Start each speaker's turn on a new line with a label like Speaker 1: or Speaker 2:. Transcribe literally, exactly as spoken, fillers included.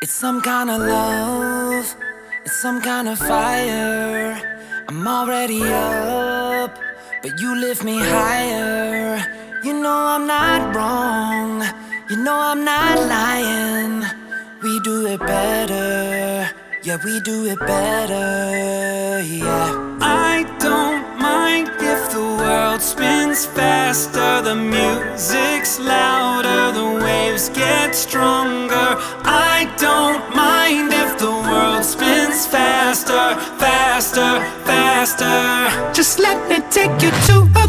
Speaker 1: It's some kind of love, it's some kind of fire. I'm already up, but you lift me higher. You know I'm not wrong, you know I'm not lying. We do it better, yeah, we do it better, yeah. I don't mind if the world spins faster, the music's louder, the waves get stronger. I don't mind if the world spins faster, faster, faster. Just let me take you to a